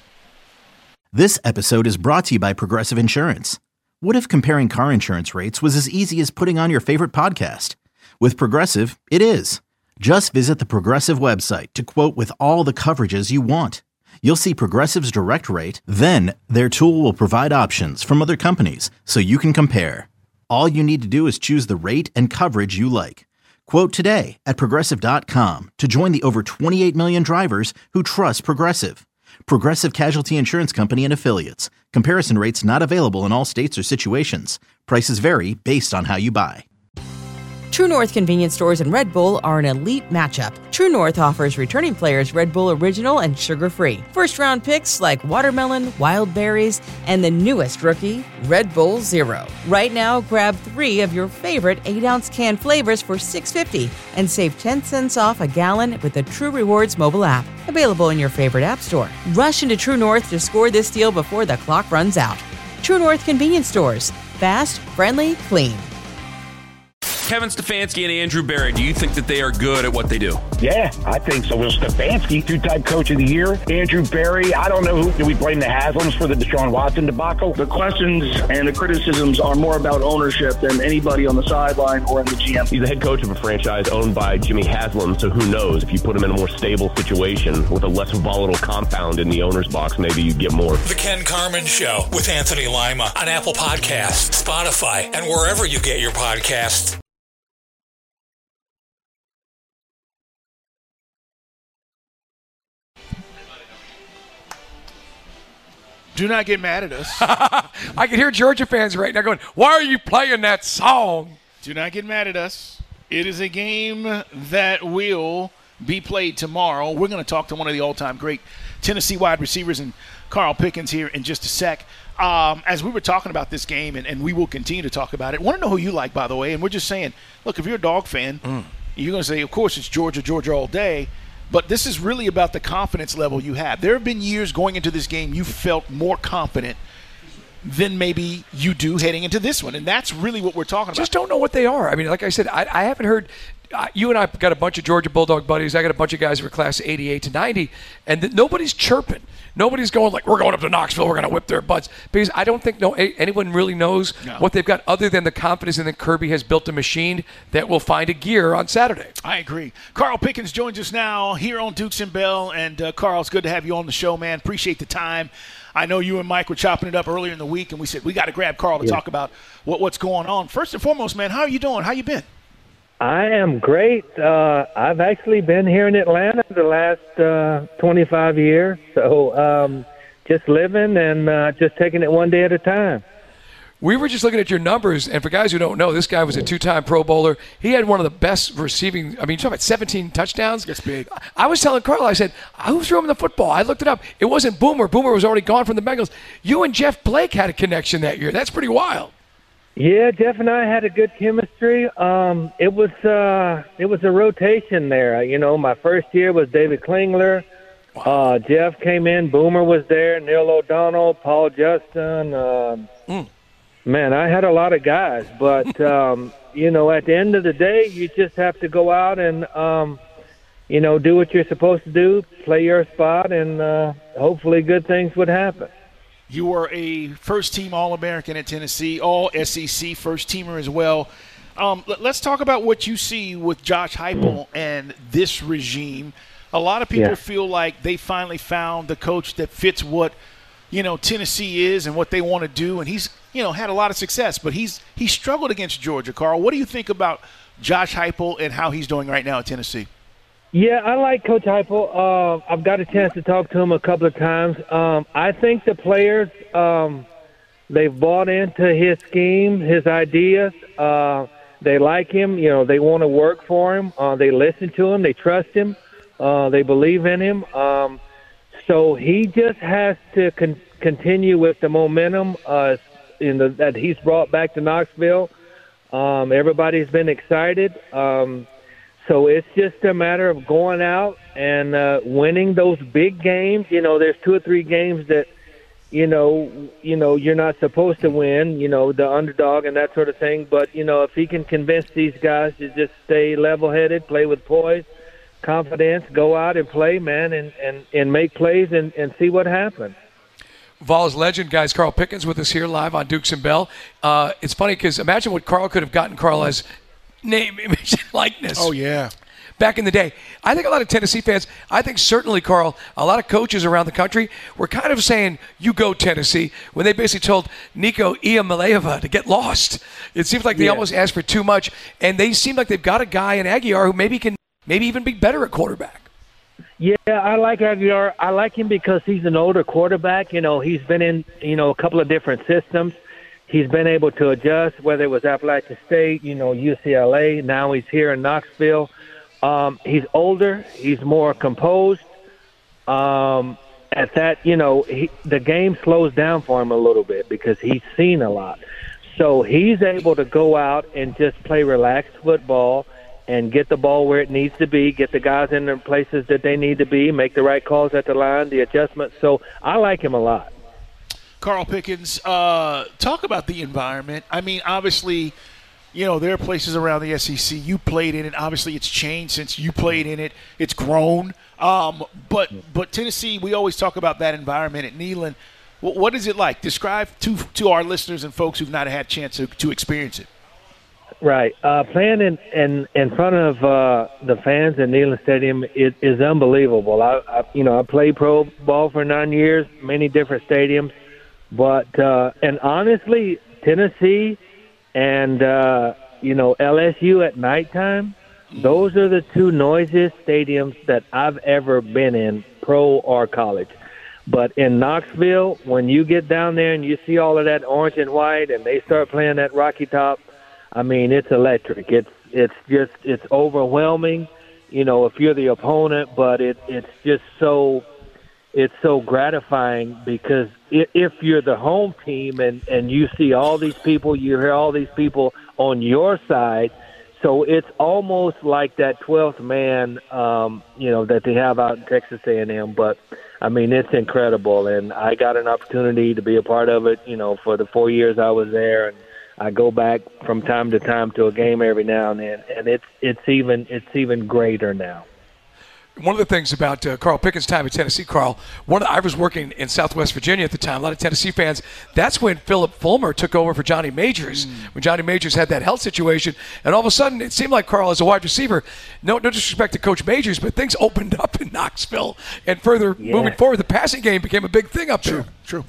Speaker 1: This episode is brought to you by Progressive Insurance. What if comparing car insurance rates was as easy as putting on your favorite podcast? With Progressive, it is. Just visit the Progressive website to quote with all the coverages you want. You'll see Progressive's direct rate, then their tool will provide options from other companies so you can compare. All you need to do is choose the rate and coverage you like. Quote today at Progressive dot com to join the over twenty-eight million drivers who trust Progressive. Progressive Casualty Insurance Company and Affiliates. Comparison rates not available in all states or situations. Prices vary based on how you buy.
Speaker 2: True North convenience stores and Red Bull are an elite matchup. True North offers returning players Red Bull Original and sugar-free. First-round picks like watermelon, wild berries, and the newest rookie, Red Bull Zero. Right now, grab three of your favorite eight-ounce can flavors for six dollars and fifty cents and save ten cents off a gallon with the True Rewards mobile app. Available in your favorite app store. Rush into True North to score this deal before the clock runs out. True North convenience stores. Fast, friendly, clean.
Speaker 3: Kevin Stefanski and Andrew Berry, do you think that they are good at what they do?
Speaker 4: Yeah, I think so. Will Stefanski, two-time coach of the year. Andrew Berry, I don't know who. Do we blame the Haslams for the Deshaun Watson debacle?
Speaker 5: The questions and the criticisms are more about ownership than anybody on the sideline or in the G M.
Speaker 11: He's the head coach of a franchise owned by Jimmy Haslam, so who knows? If you put him in a more stable situation with a less volatile compound in the owner's box, maybe you get more.
Speaker 7: The Ken Carman Show with Anthony Lima on Apple Podcasts, Spotify, and wherever you get your podcasts.
Speaker 8: Do not get mad at us.
Speaker 9: I can hear Georgia fans right now going, why are you playing that song?
Speaker 8: Do not get mad at us. It is a game that will be played tomorrow. We're going to talk to one of the all-time great Tennessee wide receivers and Carl Pickens here in just a sec. Um, as we were talking about this game, and, and we will continue to talk about it, I want to know who you like, by the way. And we're just saying, look, if you're a dog fan, mm. you're going to say, of course, it's Georgia, Georgia all day. But this is really about the confidence level you have. There have been years going into this game you felt more confident than maybe you do heading into this one. And that's really what we're talking about.
Speaker 9: Just don't know what they are. I mean, like I said, I, I haven't heard uh, – you and I got a bunch of Georgia Bulldog buddies. I got a bunch of guys who are class eighty-eight to ninety, and th- nobody's chirping. Nobody's going like, we're going up to Knoxville, we're going to whip their butts. Because I don't think no anyone really knows no. what they've got other than the confidence in that Kirby has built a machine that will find a gear on Saturday.
Speaker 8: I agree. Carl Pickens joins us now here on Dukes and Bell. And, uh, Carl, it's good to have you on the show, man. Appreciate the time. I know you and Mike were chopping it up earlier in the week, and we said we got to grab Carl to yeah. talk about what, what's going on. First and foremost, man, how are you doing? How you been?
Speaker 13: I am great. Uh, I've actually been here in Atlanta the last uh, twenty-five years, so um, just living and uh, just taking it one day at a time.
Speaker 9: We were just looking at your numbers, and for guys who don't know, this guy was a two-time Pro Bowler. He had one of the best receiving – I mean, you're talking about seventeen touchdowns.
Speaker 8: That's big. I
Speaker 9: was telling Carl, I said, who threw him the football? I looked it up. It wasn't Boomer. Boomer was already gone from the Bengals. You and Jeff Blake had a connection that year. That's pretty wild.
Speaker 13: Yeah, Jeff and I had a good chemistry. Um, it was uh, it was a rotation there. You know, my first year was David Klingler. Wow. Uh, Jeff came in. Boomer was there. Neil O'Donnell, Paul Justin. Uh, mm. Man, I had a lot of guys. But, um, you know, at the end of the day, you just have to go out and, um, you know, do what you're supposed to do, play your spot, and uh, hopefully good things would happen.
Speaker 8: You were a first-team All-American at Tennessee, all S E C first-teamer as well. Um, let, let's talk about what you see with Josh Heupel and this regime. A lot of people
Speaker 13: Yeah.
Speaker 8: feel like they finally found the coach that fits what, you know, Tennessee is and what they want to do, and he's, you know, had a lot of success, but he's he struggled against Georgia. Carl, what do you think about Josh Heupel and how he's doing right now at Tennessee?
Speaker 13: Yeah, I like Coach Heupel. Uh, I've got a chance to talk to him a couple of times. Um, I think the players, um, they've bought into his scheme, his ideas. Uh, they like him. You know, they want to work for him. Uh, they listen to him. They trust him. Uh, they believe in him. Um, so he just has to con- continue with the momentum uh, in the, that he's brought back to Knoxville. Um, everybody's been excited. Um, so it's just a matter of going out and uh, winning those big games. You know, there's two or three games that, you know, you know, you're not supposed to win, you know, the underdog and that sort of thing. But, you know, if he can convince these guys to just stay level-headed, play with poise, confidence, go out and play, man, and, and, and make plays and, and see what happens.
Speaker 9: Vols legend, guys, Carl Pickens with us here live on Dukes and Bell. Uh, it's funny because imagine what Carl could have gotten Carl as name, image, and likeness.
Speaker 8: Oh, yeah.
Speaker 9: Back in the day. I think a lot of Tennessee fans, I think certainly, Carl, a lot of coaches around the country were kind of saying, you go Tennessee, when they basically told Nico Iamaleava to get lost. It seems like they
Speaker 13: Yeah.
Speaker 9: almost asked for too much, and they seem like they've got a guy in Aguiar who maybe can maybe even be better at quarterback.
Speaker 13: Yeah, I like Aguiar. I like him because he's an older quarterback. You know, he's been in, you know, a couple of different systems. He's been able to adjust, whether it was Appalachian State, you know, U C L A. Now he's here in Knoxville. Um, he's older. He's more composed. Um, at that, you know, he, the game slows down for him a little bit because he's seen a lot. So he's able to go out and just play relaxed football and get the ball where it needs to be, get the guys in the places that they need to be, make the right calls at the line, the adjustments. So I like him a lot.
Speaker 8: Carl Pickens, uh, talk about the environment. I mean, obviously, you know, there are places around the S E C. You played in it. Obviously, it's changed since you played in it. It's grown. Um, but but Tennessee, we always talk about that environment at Neyland. What, what is it like? Describe to to our listeners and folks who've not had a chance to, to experience it.
Speaker 13: Right. Uh, playing in, in, in front of uh, the fans at Neyland Stadium is, is unbelievable. I, I, you know, I played pro ball for nine years, many different stadiums. But, uh, and honestly, Tennessee and, uh, you know, L S U at nighttime, those are the two noisiest stadiums that I've ever been in, pro or college. But in Knoxville, when you get down there and you see all of that orange and white and they start playing that Rocky Top, I mean, it's electric. It's it's just it's overwhelming, you know, if you're the opponent. But it it's just so it's so gratifying because if you're the home team and and you see all these people, you hear all these people on your side. So it's almost like that twelfth man, um, you know, that they have out in Texas A and M. But I mean, it's incredible, and I got an opportunity to be a part of it, you know, for the four years I was there, and I go back from time to time to a game every now and then, and it's it's even it's even greater now.
Speaker 9: One of the things about uh, Carl Pickens' time at Tennessee, Carl, one of the, I was working in Southwest Virginia at the time, a lot of Tennessee fans, that's when Philip Fulmer took over for Johnny Majors, mm. when Johnny Majors had that health situation, and all of a sudden it seemed like Carl, as a wide receiver, no, no disrespect to Coach Majors, but things opened up in Knoxville, and further yeah. moving forward, the passing game became a big thing up there.
Speaker 8: True, true.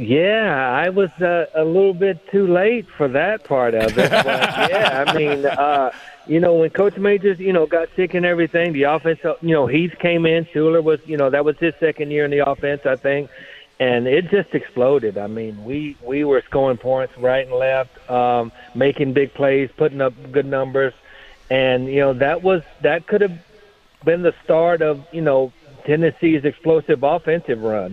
Speaker 13: Yeah, I was uh, a little bit too late for that part of it. But yeah, I mean, uh, you know, when Coach Majors, you know, got sick and everything, the offense, you know, Heath came in. Schuler was, you know, that was his second year in the offense, I think, and it just exploded. I mean, we we were scoring points right and left, um, making big plays, putting up good numbers, and you know, that was that could have been the start of, you know, Tennessee's explosive offensive run.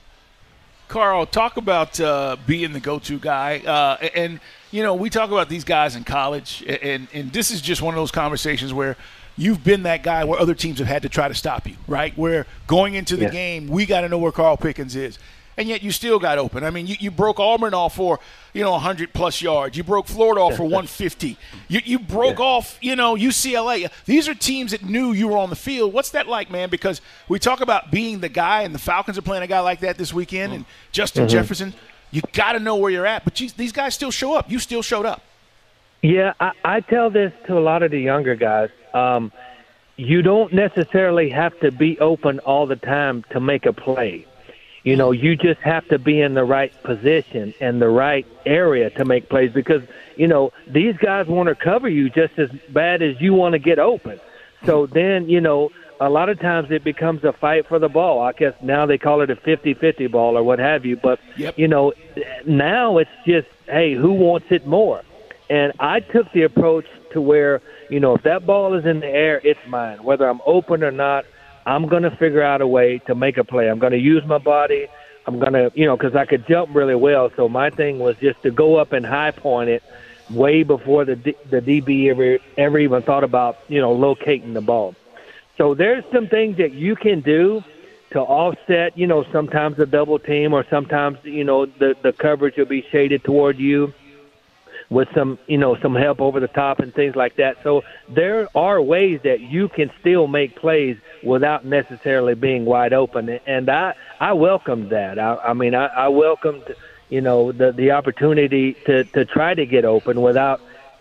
Speaker 8: Carl, talk about uh, being the go-to guy. Uh, and, you know, we talk about these guys in college, and, and this is just one of those conversations where you've been that guy where other teams have had to try to stop you, right? Where going into the yeah. game, we got to know where Carl Pickens is. And yet you still got open. I mean, you, you broke Auburn off for, you know, one hundred plus yards. You broke Florida off for one fifty. You you broke yeah. off, you know, U C L A. These are teams that knew you were on the field. What's that like, man? Because we talk about being the guy, and the Falcons are playing a guy like that this weekend, and Justin mm-hmm. Jefferson. You got to know where you're at. But you, these guys still show up. You still showed up.
Speaker 13: Yeah, I, I tell this to a lot of the younger guys. Um, you don't necessarily have to be open all the time to make a play. You know, you just have to be in the right position and the right area to make plays because, you know, these guys want to cover you just as bad as you want to get open. So then, you know, a lot of times it becomes a fight for the ball. I guess now they call it a fifty-fifty ball or what have you. But,
Speaker 8: yep.
Speaker 13: you know, now it's just, hey, who wants it more? And I took the approach to where, you know, if that ball is in the air, it's mine. Whether I'm open or not, I'm going to figure out a way to make a play. I'm going to use my body. I'm going to, you know, because I could jump really well. So my thing was just to go up and high point it way before the D, the D B ever, ever even thought about, you know, locating the ball. So there's some things that you can do to offset, you know, sometimes a double team or sometimes, you know, the, the coverage will be shaded toward you with some, you know, some help over the top and things like that. So there are ways that you can still make plays without necessarily being wide open. And I, I welcomed that. I, I mean, I, I welcomed, you know, the, the opportunity to, to try to get open without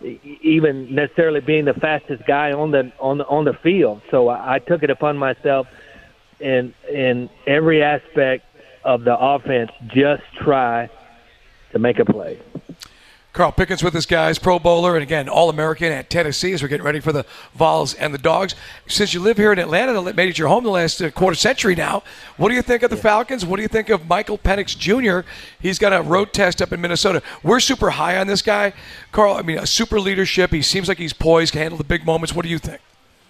Speaker 13: even necessarily being the fastest guy on the, on the, on the field. So I, I took it upon myself in, in every aspect of the offense, just try to make a play.
Speaker 9: Carl Pickens with us, guys, Pro Bowler, and again, All-American at Tennessee as we're getting ready for the Vols and the Dogs. Since you live here in Atlanta, that made it your home the last uh, quarter century now, what do you think of the Falcons? What do you think of Michael Penix Junior? He's got a road test up in Minnesota. We're super high on this guy. Carl, I mean, a super leadership. He seems like he's poised, can handle the big moments. What do you think?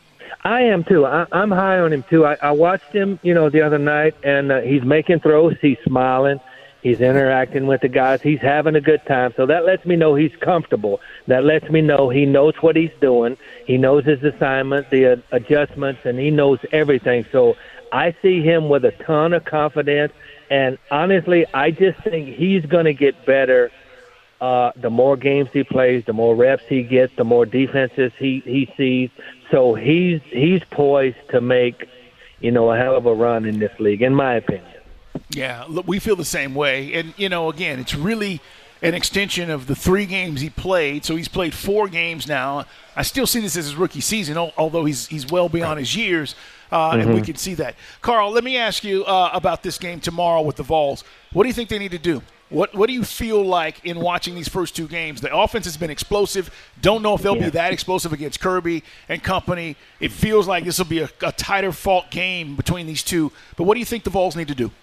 Speaker 13: I am, too. I, I'm high on him, too. I, I watched him, you know, the other night, and uh, he's making throws. He's smiling. He's interacting with the guys. He's having a good time. So that lets me know he's comfortable. That lets me know he knows what he's doing. He knows his assignment, the uh, adjustments, and he knows everything. So I see him with a ton of confidence. And honestly, I just think he's going to get better uh, the more games he plays, the more reps he gets, the more defenses he, he sees. So he's he's poised to make, you know, a hell of a run in this league, in my opinion.
Speaker 8: Yeah, look, we feel the same way. And, you know, again, it's really an extension of the three games he played. So he's played four games now. I still see this as his rookie season, although he's he's well beyond his years, uh, mm-hmm. and we can see that. Carl, let me ask you uh, about this game tomorrow with the Vols. What do you think they need to do? What What do you feel like in watching these first two games? The offense has been explosive. Don't know if they'll yeah. be that explosive against Kirby and company. It feels like this will be a, a tighter fought game between these two. But what do you think the Vols need to do?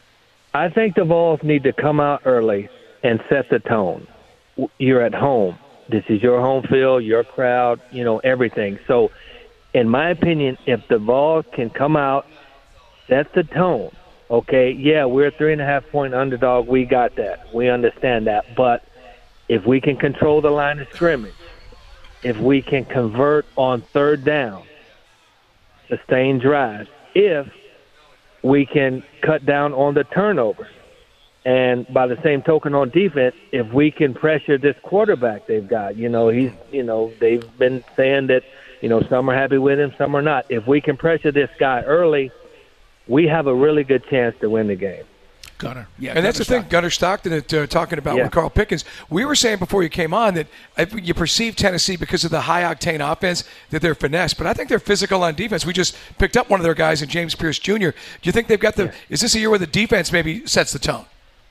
Speaker 13: I think the Vols need to come out early and set the tone. You're at home. This is your home field, your crowd, you know, everything. So, in my opinion, if the Vols can come out, set the tone, okay, yeah, we're a three and a half point underdog. We got that. We understand that. But if we can control the line of scrimmage, if we can convert on third down, sustain drives, if we can cut down on the turnovers. And by the same token on defense, if we can pressure this quarterback they've got, you know, he's, you know, they've been saying that, you know, some are happy with him, some are not. If we can pressure this guy early, we have a really good chance to win the game.
Speaker 8: Gunner. Yeah,
Speaker 9: and
Speaker 8: Gunner
Speaker 9: that's the
Speaker 8: Stockton.
Speaker 9: thing, Gunner Stockton, that, uh, talking about
Speaker 13: Yeah.
Speaker 9: with Carl Pickens. We were saying before you came on that if you perceive Tennessee because of the high-octane offense that they're finesse, but I think they're physical on defense. We just picked up one of their guys in James Pierce Junior Do you think they've got the yeah. – is this a year where the defense maybe sets the tone?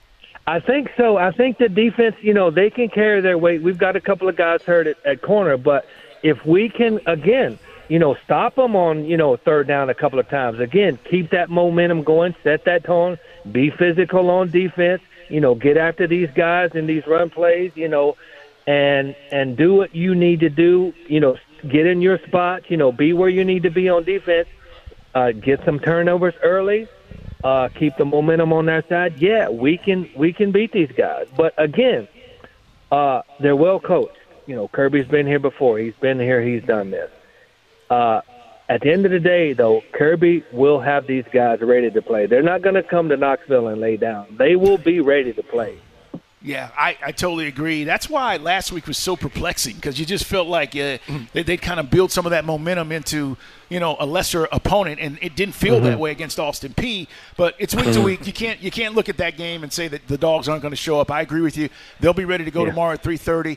Speaker 13: I think so. I think the defense, you know, they can carry their weight. We've got a couple of guys hurt at, at corner, but if we can, again, you know, stop them on, you know, third down a couple of times. Again, keep that momentum going, set that tone, be physical on defense, you know, get after these guys in these run plays, you know, and and do what you need to do, you know, get in your spot, you know, be where you need to be on defense, uh, get some turnovers early, uh, keep the momentum on their side. Yeah, we can we can beat these guys. But, again, uh, they're well coached. You know, Kirby's been here before. He's been here. He's done this. Uh, at the end of the day, though, Kirby will have these guys ready to play. They're not going to come to Knoxville and lay down. They will be ready to play.
Speaker 8: Yeah, I, I totally agree. That's why last week was so perplexing, because you just felt like uh, they, they'd kind of build some of that momentum into, you know, a lesser opponent, and it didn't feel mm-hmm. that way against Austin Peay. But it's week to week. You can't you can't look at that game and say that the Dogs aren't going to show up. I agree with you. They'll be ready to go
Speaker 13: yeah.
Speaker 8: tomorrow at three thirty.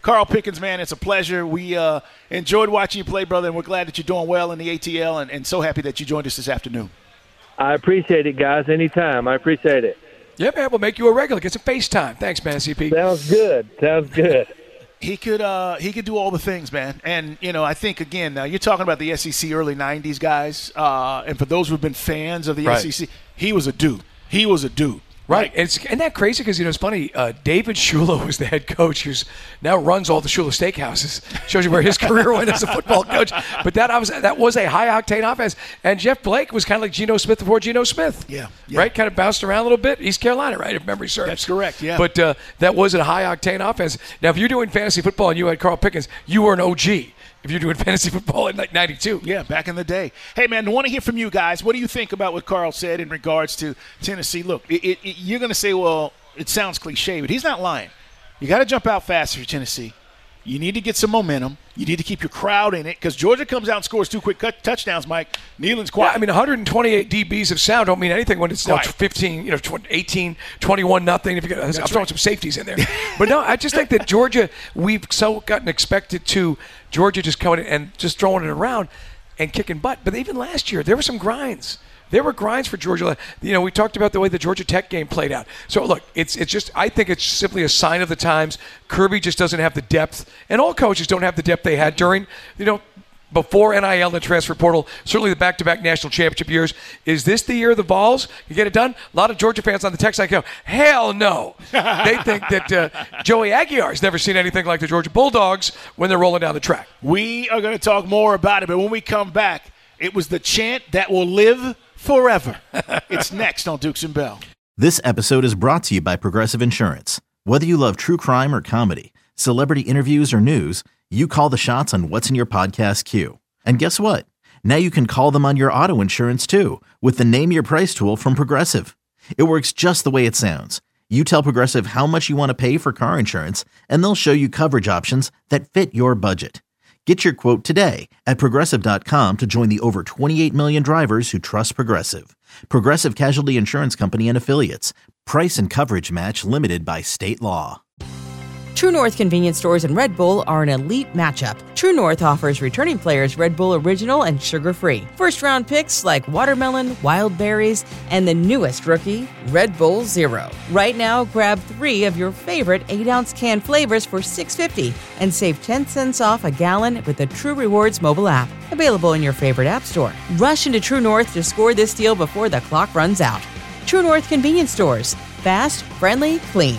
Speaker 8: Carl Pickens, man, it's a pleasure. We uh, enjoyed watching you play, brother, and we're glad that you're doing well in the A T L, and, and so happy that you joined us this afternoon.
Speaker 13: I appreciate it, guys. Anytime. I appreciate it.
Speaker 9: Yeah, man, we'll make you a regular. Get some FaceTime. Thanks, man, C P.
Speaker 13: Sounds good. Sounds good.
Speaker 8: He could uh, he could do all the things, man. And, you know, I think, again, now you're talking about the S E C early nineties guys, uh, and for those who've been fans of the
Speaker 9: Right.
Speaker 8: S E C, he was a dude. He was a dude.
Speaker 9: Right. And it's, isn't that crazy? Because, you know, it's funny. Uh, David Shula was the head coach who now runs all the Shula steakhouses. Shows you where his career went as a football coach. But that was, that was a high-octane offense. And Jeff Blake was kind of like Geno Smith before Geno Smith.
Speaker 8: Yeah, yeah.
Speaker 9: Right? Kind of bounced around a little bit. East Carolina, right, if memory serves.
Speaker 8: That's correct, yeah.
Speaker 9: But uh, that was a high-octane offense. Now, if you're doing fantasy football and you had Carl Pickens, you were an O G. If you're doing fantasy football in like ninety-two.
Speaker 8: Yeah, back in the day. Hey, man, I want to hear from you guys. What do you think about what Carl said in regards to Tennessee? Look, it, it, it, you're going to say, well, it sounds cliche, but he's not lying. You got to jump out faster for Tennessee. You need to get some momentum. You need to keep your crowd in it because Georgia comes out and scores two quick cut, touchdowns, Mike. Nealon's quiet.
Speaker 9: Yeah, I mean, one hundred twenty-eight D Bs of sound don't mean anything when it's now
Speaker 8: Quiet.
Speaker 9: fifteen, you know, eighteen, twenty-one, nothing. If you got, I'm
Speaker 8: That's
Speaker 9: throwing
Speaker 8: right.
Speaker 9: some safeties in there. But no, I just think that Georgia, we've so gotten expected to Georgia just coming in and just throwing it around and kicking butt. But even last year, there were some grinds. There were grinds for Georgia. You know, we talked about the way the Georgia Tech game played out. So, look, it's it's just – I think it's simply a sign of the times. Kirby just doesn't have the depth, and all coaches don't have the depth they had during, you know, before N I L and the transfer portal, certainly the back-to-back national championship years. Is this the year of the Vols? You get it done? A lot of Georgia fans on the text line go, hell no. They think that uh, Joey Aguiar's never seen anything like the Georgia Bulldogs when they're rolling down the track.
Speaker 8: We are going to talk more about it, but when we come back, it was the chant that will live forever. It's next on Dukes and Bell.
Speaker 1: This episode is brought to you by Progressive Insurance. Whether you love true crime or comedy, celebrity interviews or news, you call the shots on what's in your podcast queue. And guess what? Now you can call them on your auto insurance too with the Name Your Price tool from Progressive. It works just the way it sounds. You tell Progressive how much you want to pay for car insurance, and they'll show you coverage options that fit your budget. Get your quote today at Progressive dot com to join the over twenty-eight million drivers who trust Progressive. Progressive Casualty Insurance Company and Affiliates. Price and coverage match limited by state law.
Speaker 2: True North convenience stores and Red Bull are an elite matchup. True North offers returning players Red Bull Original and sugar-free. First-round picks like watermelon, wild berries, and the newest rookie, Red Bull Zero. Right now, grab three of your favorite eight-ounce can flavors for six dollars and fifty cents and save ten cents off a gallon with the True Rewards mobile app. Available in your favorite app store. Rush into True North to score this deal before the clock runs out. True North convenience stores. Fast, friendly, clean.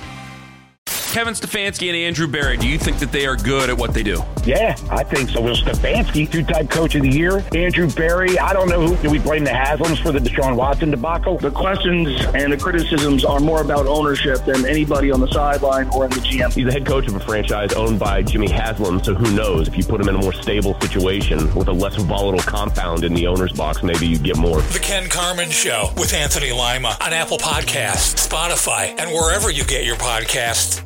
Speaker 3: Kevin Stefanski and Andrew Berry, do you think that they are good at what they do?
Speaker 4: Yeah, I think so. Will Stefanski, two-time coach of the year. Andrew Berry, I don't know who. Do we blame the Haslams for the Deshaun Watson debacle?
Speaker 5: The questions and the criticisms are more about ownership than anybody on the sideline or in the G M.
Speaker 11: He's the head coach of a franchise owned by Jimmy Haslam, so who knows? If you put him in a more stable situation with a less volatile compound in the owner's box, maybe you get more.
Speaker 7: The Ken Carman Show with Anthony Lima on Apple Podcasts, Spotify, and wherever you get your podcasts.